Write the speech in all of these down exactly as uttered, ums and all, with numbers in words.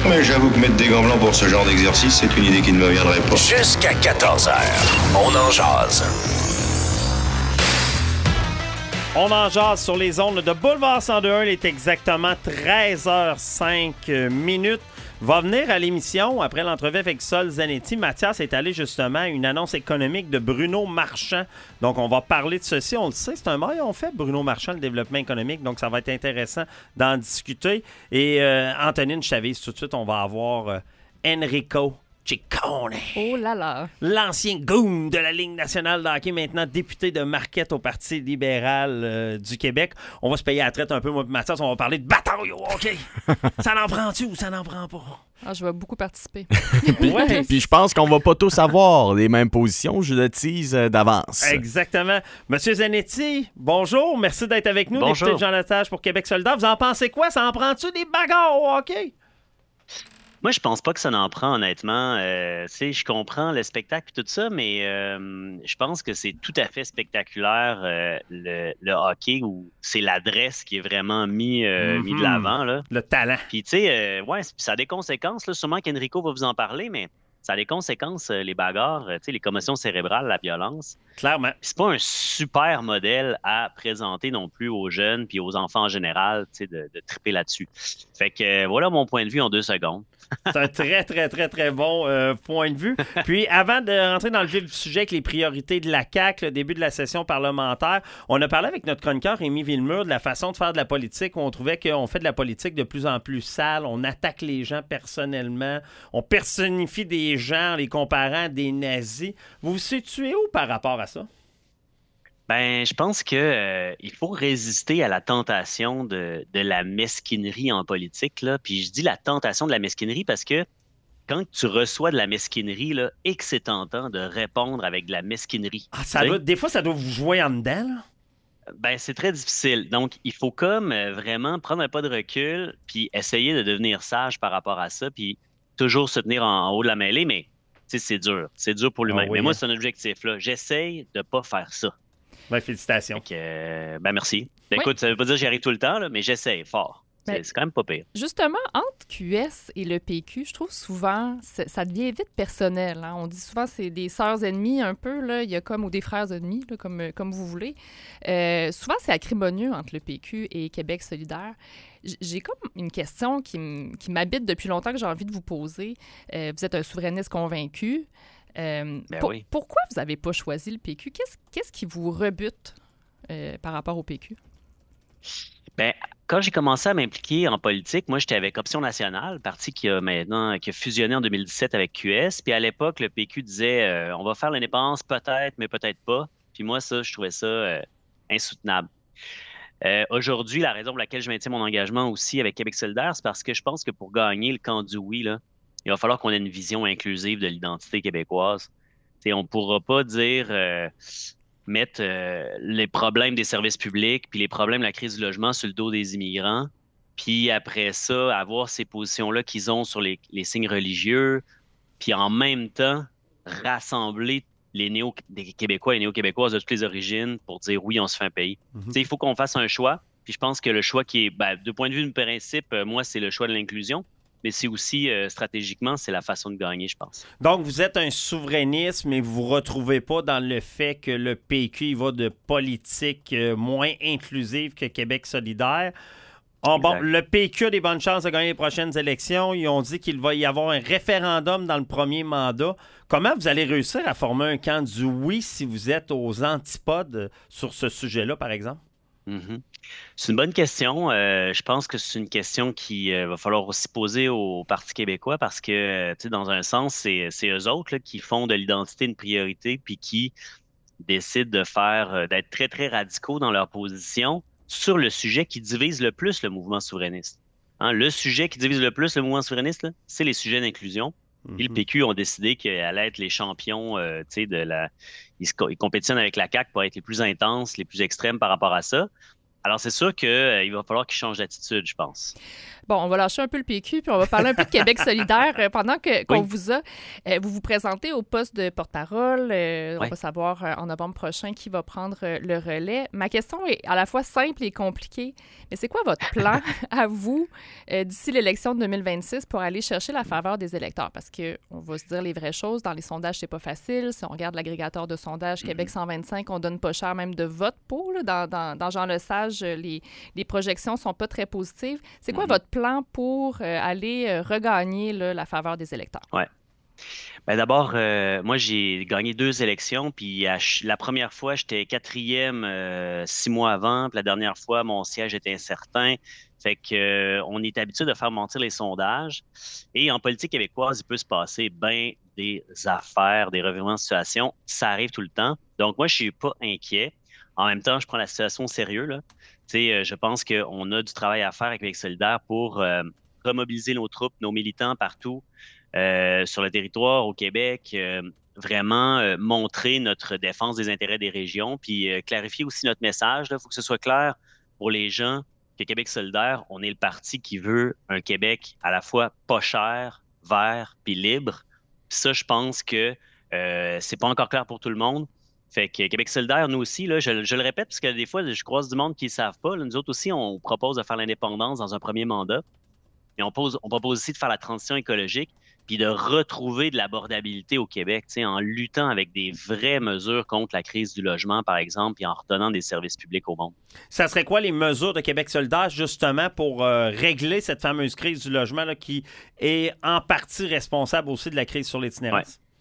mais j'avoue que mettre des gants blancs pour ce genre d'exercice, c'est une idée qui ne me viendrait pas. Jusqu'à quatorze heures, on en jase. On en jase sur les ondes de Boulevard cent deux point un. Il est exactement treize heures cinq minutes. Va venir à l'émission, après l'entrevue avec Sol Zanetti, Mathias est allé justement à une annonce économique de Bruno Marchand. Donc, on va parler de ceci. On le sait, c'est un maillon fait, Bruno Marchand, le développement économique. Donc, ça va être intéressant d'en discuter. Et euh, Antonine Chavez, tout de suite, on va avoir euh, Enrico Ciccone. Oh là là. L'ancien goon de la Ligue nationale de hockey, maintenant député de Marquette au Parti libéral euh, du Québec. On va se payer à la traite un peu, moi et Mathias. On va parler de bataille au hockey. Ça n'en prend-tu ou ça n'en prend pas? Ah, je vais beaucoup participer. Ouais. Puis je pense qu'on va pas tous avoir les mêmes positions. Je le tease euh, d'avance. Exactement. Monsieur Zanetti, bonjour. Merci d'être avec nous. Bonjour. Député de Jean Lesage pour Québec solidaire. Vous en pensez quoi? Ça en prend-tu des bagarres au hockey? Moi, je pense pas que ça n'en prend, honnêtement. Euh, tu sais, je comprends le spectacle et tout ça, mais euh, je pense que c'est tout à fait spectaculaire, euh, le, le hockey, où c'est l'adresse qui est vraiment mis, euh, Mm-hmm. mis de l'avant, là. Le talent. Puis, tu sais, euh, ouais, ça a des conséquences, là. Sûrement qu'Enrico va vous en parler, mais ça a des conséquences, euh, les bagarres, euh, tu sais, les commotions cérébrales, la violence. Clairement. Puis c'est pas un super modèle à présenter non plus aux jeunes puis aux enfants en général, tu sais, de, de triper là-dessus. Fait que euh, voilà mon point de vue en deux secondes. C'est un très, très, très, très bon euh, point de vue. Puis, avant de rentrer dans le vif du sujet avec les priorités de la C A Q, le début de la session parlementaire, on a parlé avec notre chroniqueur Rémi Villemur de la façon de faire de la politique où on trouvait qu'on fait de la politique de plus en plus sale. On attaque les gens personnellement. On personnifie des gens en les comparant à des nazis. Vous vous situez où par rapport à ça? Ben, je pense que euh, il faut résister à la tentation de, de la mesquinerie en politique, là. Puis je dis la tentation de la mesquinerie parce que quand tu reçois de la mesquinerie, là, et que c'est tentant de répondre avec de la mesquinerie, Ah, ça doit, des fois, ça doit vous jouer en dedans, là. ben, c'est très difficile. Donc, il faut comme euh, vraiment prendre un pas de recul puis essayer de devenir sage par rapport à ça puis toujours se tenir en, en haut de la mêlée, mais tu sais, c'est dur. C'est dur pour l'humain. Ah oui, mais moi, hein. c'est un objectif, là. J'essaye de pas faire ça. Ben, félicitations. Fait que, euh, ben, merci. Ben, Oui. écoute, ça veut pas dire que j'y arrive tout le temps, là, mais j'essaye fort. C'est, Ben- c'est quand même pas pire. Justement, entre Q S et le P Q, je trouve souvent, c'est- ça devient vite personnel. Hein. On dit souvent que c'est des sœurs ennemies un peu, là. Il y a comme, ou des frères ennemis, là, comme, euh, comme vous voulez. Euh, souvent, c'est acrimonieux entre le P Q et Québec solidaire. J- J'ai comme une question qui, m- qui m'habite depuis longtemps que j'ai envie de vous poser. Euh, vous êtes un souverainiste convaincu. Euh, Ben pour- oui. Pourquoi vous n'avez pas choisi le P Q? Qu'est-ce, qu'est-ce qui vous rebute euh, par rapport au P Q? Ben, quand j'ai commencé à m'impliquer en politique, moi, j'étais avec Option nationale, parti qui a maintenant qui a fusionné en deux mille dix-sept avec Q S. Puis à l'époque, le P Q disait euh, on va faire l'indépendance peut-être, mais peut-être pas. Puis moi, ça, je trouvais ça euh, insoutenable. Euh, aujourd'hui, la raison pour laquelle je maintiens mon engagement aussi avec Québec solidaire, c'est parce que je pense que pour gagner le camp du oui, là, il va falloir qu'on ait une vision inclusive de l'identité québécoise. T'sais, on ne pourra pas dire euh, mettre euh, les problèmes des services publics puis les problèmes de la crise du logement sur le dos des immigrants, puis après ça, avoir ces positions-là qu'ils ont sur les, les signes religieux, puis en même temps, rassembler les néo des Québécois et néo-québécoises de toutes les origines pour dire oui, on se fait un pays. Tu sais, il faut qu'on fasse un choix. Puis je pense que le choix qui est, ben, de point de vue de principe, euh, moi, c'est le choix de l'inclusion. Mais c'est aussi, euh, stratégiquement, c'est la façon de gagner, je pense. Donc, vous êtes un souverainiste, mais vous ne vous retrouvez pas dans le fait que le P Q il va de politique euh, moins inclusive que Québec solidaire. Ah, bon, Exact. le P Q a des bonnes chances de gagner les prochaines élections. Ils ont dit qu'il va y avoir un référendum dans le premier mandat. Comment vous allez réussir à former un camp du oui si vous êtes aux antipodes sur ce sujet-là, par exemple? Mhm. C'est une bonne question. Euh, je pense que c'est une question qui euh, va falloir aussi poser au Parti québécois parce que, euh, tu sais, dans un sens, c'est, c'est eux autres là, qui font de l'identité une priorité puis qui décident de faire, euh, d'être très, très radicaux dans leur position sur le sujet qui divise le plus le mouvement souverainiste. Hein, le sujet qui divise le plus le mouvement souverainiste, là, c'est les sujets d'inclusion. Puis le P Q ont décidé qu'ils allaient être les champions, euh, tu sais, de la... Ils, se co- ils compétitionnent avec la C A Q pour être les plus intenses, les plus extrêmes par rapport à ça. Alors, c'est sûr qu'il euh, va falloir qu'il change d'attitude, je pense. Bon, on va lâcher un peu le P Q, puis on va parler un peu de Québec solidaire. Euh, Pendant que, qu'on Oui. vous a, euh, vous vous présentez au poste de porte-parole. Euh, Oui. On va savoir euh, en novembre prochain qui va prendre euh, le relais. Ma question est à la fois simple et compliquée. Mais c'est quoi votre plan à vous euh, d'ici l'élection de deux mille vingt-six pour aller chercher la faveur des électeurs? Parce qu'on va se dire les vraies choses. Dans les sondages, c'est pas facile. Si on regarde l'agrégateur de sondages Québec cent vingt-cinq, on donne pas cher même de vote pour. Là. Dans, dans, dans Jean Lesage, les, les projections sont pas très positives. C'est quoi Mhm. votre plan pour euh, aller euh, regagner là, la faveur des électeurs? Ouais. Ben d'abord, euh, moi, j'ai gagné deux élections, puis à ch- la première fois, j'étais quatrième euh, six mois avant, puis la dernière fois, mon siège était incertain. Fait que, euh, on est habitué de faire mentir les sondages. Et en politique québécoise, il peut se passer bien des affaires, des revirements de situation. Ça arrive tout le temps. Donc, moi, je suis pas inquiet. En même temps, je prends la situation au sérieux, là. Tu sais, euh, je pense qu'on a du travail à faire avec Québec solidaire pour euh, remobiliser nos troupes, nos militants partout euh, sur le territoire au Québec, euh, vraiment euh, montrer notre défense des intérêts des régions, puis euh, clarifier aussi notre message. Il faut que ce soit clair pour les gens que Québec solidaire, on est le parti qui veut un Québec à la fois pas cher, vert, puis libre. Puis ça, je pense que euh, c'est pas encore clair pour tout le monde. Fait que Québec solidaire, nous aussi, là, je, je le répète, parce que des fois, je croise du monde qui ne savent pas. Là, nous autres aussi, on propose de faire l'indépendance dans un premier mandat. Et on, pose, on propose aussi de faire la transition écologique puis de retrouver de l'abordabilité au Québec, tu sais, en luttant avec des vraies mesures contre la crise du logement, par exemple, et en redonnant des services publics au monde. Ça serait quoi les mesures de Québec solidaire, justement, pour euh, régler cette fameuse crise du logement là, qui est en partie responsable aussi de la crise sur l'itinérance? Ouais.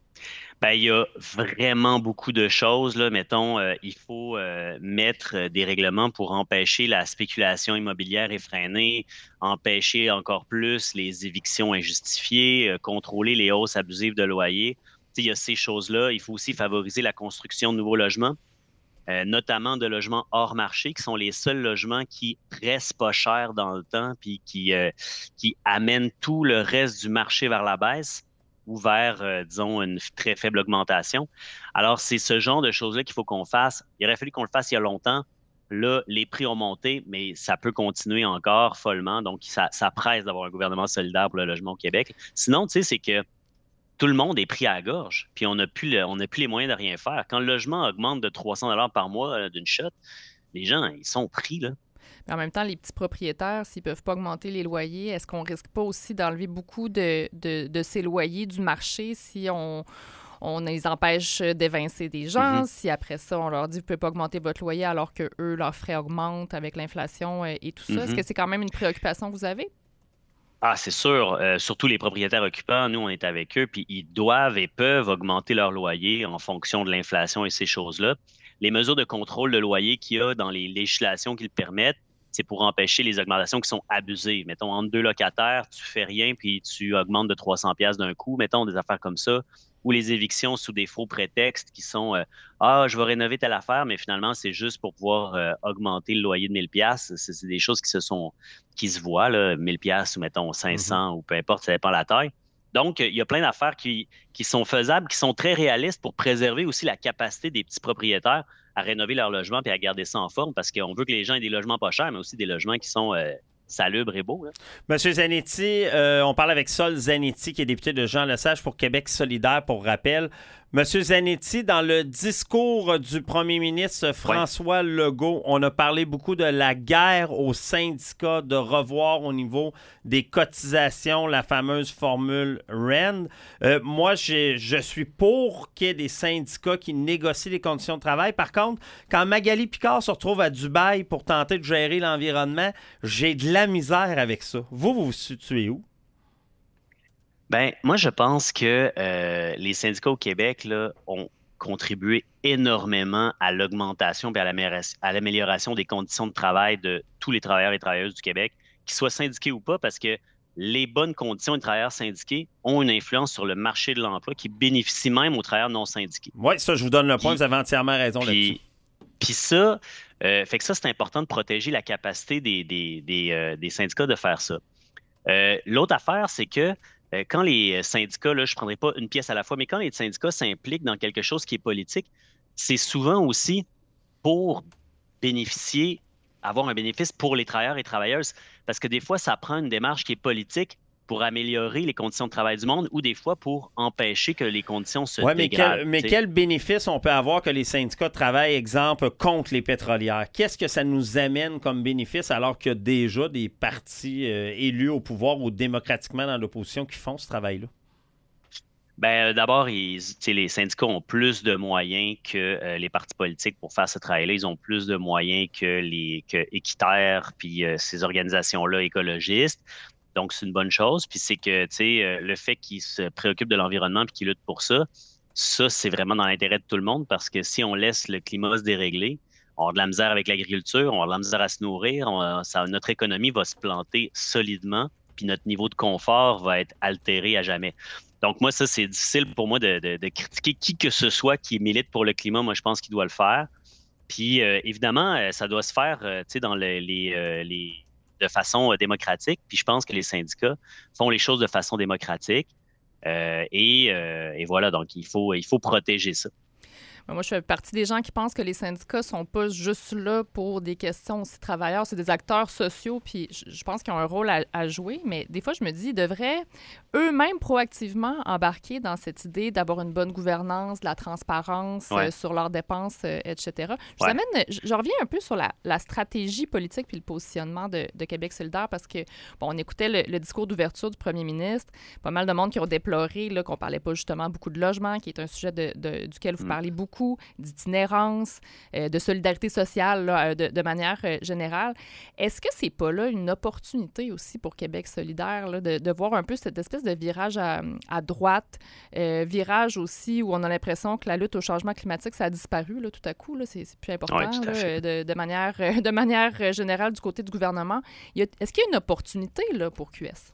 Ben, il y a vraiment beaucoup de choses, là. Mettons, euh, il faut euh, mettre des règlements pour empêcher la spéculation immobilière effrénée, empêcher encore plus les évictions injustifiées, euh, contrôler les hausses abusives de loyers. Tu sais, il y a ces choses-là. Il faut aussi favoriser la construction de nouveaux logements, euh, notamment de logements hors marché, qui sont les seuls logements qui restent pas chers dans le temps, puis qui, euh, qui amènent tout le reste du marché vers la baisse ou vers, euh, disons, une très faible augmentation. Alors, c'est ce genre de choses-là qu'il faut qu'on fasse. Il aurait fallu qu'on le fasse il y a longtemps. Là, les prix ont monté, mais ça peut continuer encore follement. Donc, ça, ça presse d'avoir un gouvernement solidaire pour le logement au Québec. Sinon, tu sais, c'est que tout le monde est pris à la gorge, puis on n'a plus, le- on n'a plus les moyens de rien faire. Quand le logement augmente de trois cents dollars par mois euh, d'une shot, les gens, ils sont pris, là. Mais en même temps, les petits propriétaires, s'ils ne peuvent pas augmenter les loyers, est-ce qu'on risque pas aussi d'enlever beaucoup de, de, de ces loyers du marché si on, on les empêche d'évincer des gens, Mm-hmm. si après ça, on leur dit « vous ne pouvez pas augmenter votre loyer » alors que eux leurs frais augmentent avec l'inflation euh, et tout ça? Mm-hmm. Est-ce que c'est quand même une préoccupation que vous avez? Ah, c'est sûr. Euh, surtout les propriétaires occupants, nous, on est avec eux, puis ils doivent et peuvent augmenter leur loyer en fonction de l'inflation et ces choses-là. Les mesures de contrôle de loyer qu'il y a dans les législations qui le permettent, c'est pour empêcher les augmentations qui sont abusées. Mettons, entre deux locataires, tu fais rien, puis tu augmentes de trois cents dollars d'un coup, mettons, des affaires comme ça. Ou les évictions sous des faux prétextes qui sont euh, ah, je vais rénover telle affaire, mais finalement, c'est juste pour pouvoir euh, augmenter le loyer de mille dollars. C'est, c'est des choses qui se sont qui se voient, là, mille dollars ou mettons cinq cents mm-hmm. ou peu importe, ça dépend de la taille. Donc, il y a plein d'affaires qui, qui sont faisables, qui sont très réalistes pour préserver aussi la capacité des petits propriétaires à rénover leur logement et à garder ça en forme parce qu'on veut que les gens aient des logements pas chers, mais aussi des logements qui sont euh, salubres et beaux. Là. Monsieur Zanetti, euh, on parle avec Sol Zanetti, qui est député de Jean Lesage pour Québec solidaire, pour rappel. Monsieur Zanetti, dans le discours du premier ministre François ouais. Legault, on a parlé beaucoup de la guerre aux syndicats, de revoir au niveau des cotisations la fameuse formule R E N. Euh, moi, j'ai, je suis pour qu'il y ait des syndicats qui négocient les conditions de travail. Par contre, quand Magali Picard se retrouve à Dubaï pour tenter de gérer l'environnement, j'ai de la misère avec ça. Vous, vous vous situez où? Ben, moi, je pense que euh, les syndicats au Québec là, ont contribué énormément à l'augmentation et à l'amélioration des conditions de travail de tous les travailleurs et travailleuses du Québec, qu'ils soient syndiqués ou pas, parce que les bonnes conditions des travailleurs syndiqués ont une influence sur le marché de l'emploi qui bénéficie même aux travailleurs non syndiqués. Oui, ça, je vous donne le point, puis, vous avez entièrement raison puis, là-dessus. Puis ça, euh, fait que ça, c'est important de protéger la capacité des, des, des, euh, des syndicats de faire ça. Euh, l'autre affaire, c'est que quand les syndicats, là, je ne prendrai pas une pièce à la fois, mais quand les syndicats s'impliquent dans quelque chose qui est politique, c'est souvent aussi pour bénéficier avoir un bénéfice pour les travailleurs et travailleuses. Parce que des fois, ça prend une démarche qui est politique pour améliorer les conditions de travail du monde ou des fois pour empêcher que les conditions se ouais, mais dégradent. Quel, mais t'sais. quel bénéfice on peut avoir que les syndicats travaillent, exemple, contre les pétrolières? Qu'est-ce que ça nous amène comme bénéfice alors qu'il y a déjà des partis euh, élus au pouvoir ou démocratiquement dans l'opposition qui font ce travail-là? Ben, d'abord, ils, les syndicats ont plus de moyens que euh, les partis politiques pour faire ce travail-là. Ils ont plus de moyens que les que Équiterre puis euh, ces organisations-là écologistes. Donc, c'est une bonne chose. Puis c'est que, tu sais, euh, le fait qu'ils se préoccupent de l'environnement puis qu'ils luttent pour ça, ça, c'est vraiment dans l'intérêt de tout le monde parce que si on laisse le climat se dérégler, on va avoir de la misère avec l'agriculture, on va avoir de la misère à se nourrir, on, ça, notre économie va se planter solidement puis notre niveau de confort va être altéré à jamais. Donc, moi, ça, c'est difficile pour moi de, de, de critiquer qui que ce soit qui milite pour le climat. Moi, je pense qu'il doit le faire. Puis, euh, évidemment, ça doit se faire, euh, tu sais, dans le, les... Euh, les de façon euh, démocratique. Puis je pense que les syndicats font les choses de façon démocratique. Euh, et, euh, et voilà, donc il faut, il faut protéger ça. Moi, je fais partie des gens qui pensent que les syndicats sont pas juste là pour des questions aussi travailleurs. C'est des acteurs sociaux, puis je pense qu'ils ont un rôle à, à jouer. Mais des fois, je me dis, ils devraient eux-mêmes proactivement embarquer dans cette idée d'avoir une bonne gouvernance, de la transparence ouais. euh, sur leurs dépenses, euh, et cetera. Je, ouais. amène, je, je reviens un peu sur la, la stratégie politique puis le positionnement de, de Québec solidaire parce que, bon, on écoutait le, le discours d'ouverture du premier ministre. Pas mal de monde qui ont déploré là, qu'on parlait pas justement beaucoup de logement, qui est un sujet de, de, duquel vous mm. parlez beaucoup, d'itinérance, euh, de solidarité sociale là, de, de manière euh, générale. Est-ce que c'est pas là une opportunité aussi pour Québec solidaire là, de, de voir un peu cette espèce de virage à, à droite, euh, virage aussi où on a l'impression que la lutte au changement climatique, ça a disparu là, tout à coup, là, c'est, c'est plus important ouais, là, de, de, manière, de manière générale du côté du gouvernement. Il y a, est-ce qu'il y a une opportunité là, pour Q S?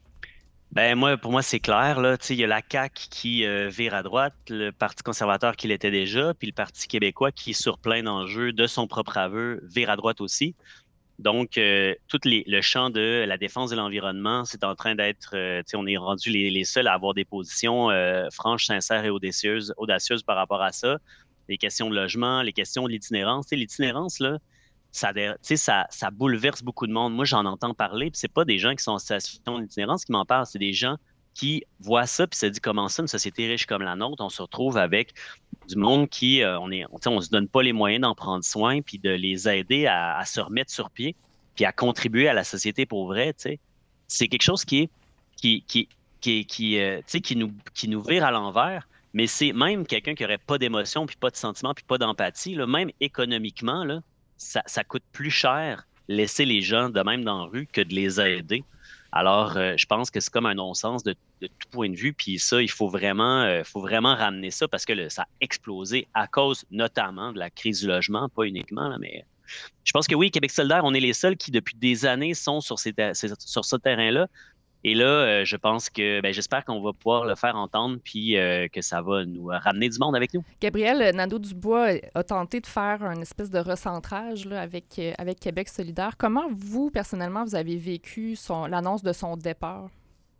Ben moi, pour moi, c'est clair. Là. Il y a la C A Q qui euh, vire à droite, le Parti conservateur qui l'était déjà, puis le Parti québécois qui, sur plein d'enjeux de son propre aveu, vire à droite aussi. Donc, euh, tout les, le champ de la défense de l'environnement, c'est en train d'être... Euh, on est rendu les, les seuls à avoir des positions euh, franches, sincères et audacieuses, audacieuses par rapport à ça. Les questions de logement, les questions de l'itinérance. T'sais, l'itinérance, là, Ça, ça, ça bouleverse beaucoup de monde. Moi, j'en entends parler, puis c'est pas des gens qui sont en situation d'itinérance qui m'en parlent, c'est des gens qui voient ça puis se disent comment ça, une société riche comme la nôtre, on se retrouve avec du monde qui, euh, on est, on, on se donne pas les moyens d'en prendre soin puis de les aider à, à se remettre sur pied puis à contribuer à la société pour vrai, tu sais. C'est quelque chose qui est, qui, qui, qui, qui, euh, tu sais, qui nous, qui nous vire à l'envers. Mais c'est même quelqu'un qui aurait pas d'émotion puis pas de sentiment puis pas d'empathie, là, même économiquement, là. Ça, ça coûte plus cher laisser les gens de même dans la rue que de les aider. Alors, euh, je pense que c'est comme un non-sens de, de tout point de vue. Puis ça, il faut vraiment, euh, faut vraiment ramener ça parce que là, ça a explosé à cause notamment de la crise du logement, pas uniquement, là, mais je pense que oui, Québec solidaire, on est les seuls qui, depuis des années, sont sur, ces, sur ce terrain-là. Et là, euh, je pense que, ben, j'espère qu'on va pouvoir le faire entendre puis euh, que ça va nous ramener du monde avec nous. Gabriel Nadeau-Dubois a tenté de faire une espèce de recentrage là, avec, avec Québec solidaire. Comment vous, personnellement, vous avez vécu son, l'annonce de son départ?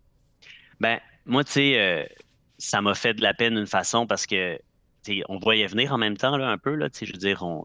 Ben, moi, tu sais, euh, ça m'a fait de la peine d'une façon parce que, tu sais, on voyait venir en même temps, là, un peu, là, tu sais, je veux dire, on...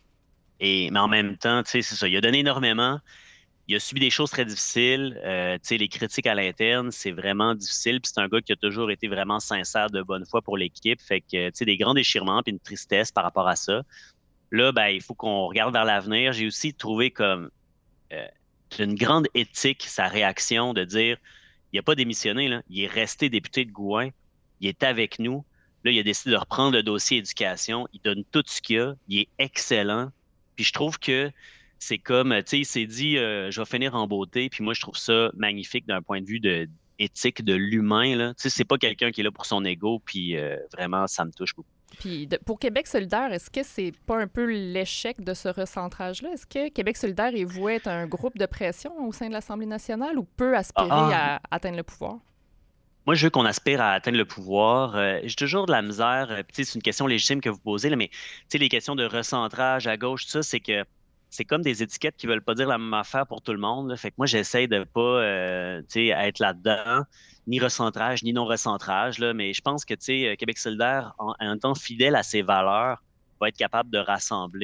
Et, mais en même temps, tu sais, c'est ça, il a donné énormément. Il a subi des choses très difficiles. Euh, tu sais, les critiques à l'interne, c'est vraiment difficile. Puis c'est un gars qui a toujours été vraiment sincère, de bonne foi pour l'équipe. Fait que, tu sais, des grands déchirements puis une tristesse par rapport à ça. Là, ben, il faut qu'on regarde vers l'avenir. J'ai aussi trouvé comme euh, une grande éthique sa réaction de dire, il n'a pas démissionné, là. Il est resté député de Gouin. Il est avec nous. Là, il a décidé de reprendre le dossier éducation. Il donne tout ce qu'il a. Il est excellent. Puis je trouve que c'est comme, tu sais, il s'est dit, euh, je vais finir en beauté. Puis moi, je trouve ça magnifique d'un point de vue de, éthique de l'humain, là. Tu sais, c'est pas quelqu'un qui est là pour son ego. Puis euh, vraiment, ça me touche beaucoup. Puis de, pour Québec solidaire, est-ce que c'est pas un peu l'échec de ce recentrage-là? Est-ce que Québec solidaire est voué être un groupe de pression au sein de l'Assemblée nationale ou peut aspirer ah, à atteindre le pouvoir? Moi, je veux qu'on aspire à atteindre le pouvoir. Euh, j'ai toujours de la misère. Euh, c'est une question légitime que vous posez, là, mais les questions de recentrage à gauche, tout ça, c'est que c'est comme des étiquettes qui veulent pas dire la même affaire pour tout le monde, là. Fait que moi, j'essaie de pas euh, être là-dedans, ni recentrage, ni non-recentrage, là. Mais je pense que Québec solidaire, en, en étant fidèle à ses valeurs, va être capable de rassembler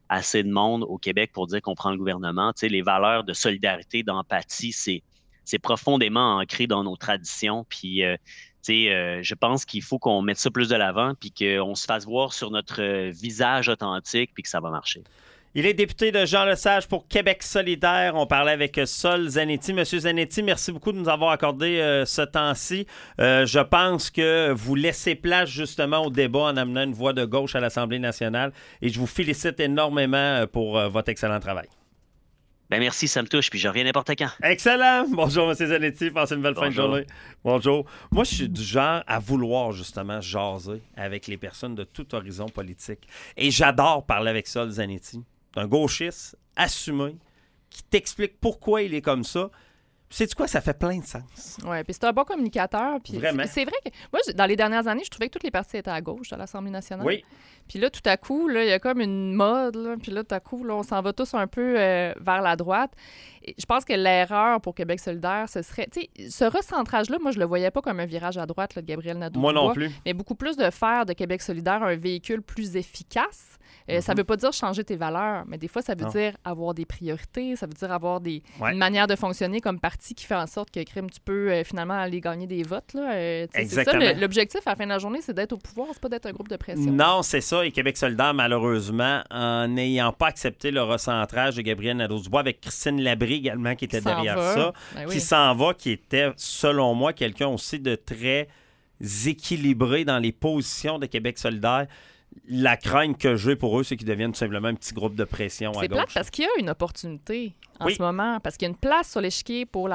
assez de monde au Québec pour dire qu'on prend le gouvernement. Tu sais, les valeurs de solidarité, d'empathie, c'est, c'est profondément ancré dans nos traditions. Puis, euh, tu sais, euh, je pense qu'il faut qu'on mette ça plus de l'avant, puis qu'on se fasse voir sur notre euh, visage authentique, puis que ça va marcher. Il est député de Jean Lesage pour Québec solidaire. On parlait avec Sol Zanetti. Monsieur Zanetti, merci beaucoup de nous avoir accordé euh, ce temps-ci. Euh, je pense que vous laissez place justement au débat en amenant une voix de gauche à l'Assemblée nationale et je vous félicite énormément pour euh, votre excellent travail. Ben merci, ça me touche, puis je reviens n'importe quand. Excellent! Bonjour, M. Zanetti. Passez une belle Bonjour. fin de journée. Bonjour. Moi, je suis du genre à vouloir justement jaser avec les personnes de tout horizon politique. Et j'adore parler avec Sol Zanetti. C'est un gauchiste assumé qui t'explique pourquoi il est comme ça. Sais-tu quoi? Ça fait plein de sens. Oui, puis c'est un bon communicateur. Puis Vraiment. C'est, c'est vrai que moi, dans les dernières années, je trouvais que toutes les partis étaient à gauche à l'Assemblée nationale. Oui. Puis là, tout à coup, là, il y a comme une mode. Là, puis là, tout à coup, là, on s'en va tous un peu euh, vers la droite. Et je pense que l'erreur pour Québec solidaire, ce serait... Tu sais, ce recentrage-là, moi, je le voyais pas comme un virage à droite là, de Gabriel Nadeau-Dubois. Moi non plus. Mais beaucoup plus de faire de Québec solidaire un véhicule plus efficace. Euh, mm-hmm. Ça veut pas dire changer tes valeurs, mais des fois, ça veut non. dire avoir des priorités, ça veut dire avoir des, ouais. une manière de fonctionner comme parti qui fait en sorte que crime, tu peux euh, finalement aller gagner des votes. Là. Euh, Exactement. C'est ça, le, l'objectif à la fin de la journée, c'est d'être au pouvoir, c'est pas d'être un groupe de pression. Non, c'est ça. Et Québec solidaire, malheureusement, en n'ayant pas accepté le recentrage de Gabriel Nadeau-Dubois avec Christine Labrie également qui était qui derrière ça, ben oui. qui s'en va, qui était, selon moi, quelqu'un aussi de très équilibré dans les positions de Québec solidaire. La crainte que j'ai pour eux, c'est qu'ils deviennent tout simplement un petit groupe de pression c'est à gauche. C'est plate parce qu'il y a une opportunité en oui. ce moment, parce qu'il y a une place sur l'échiquier pour la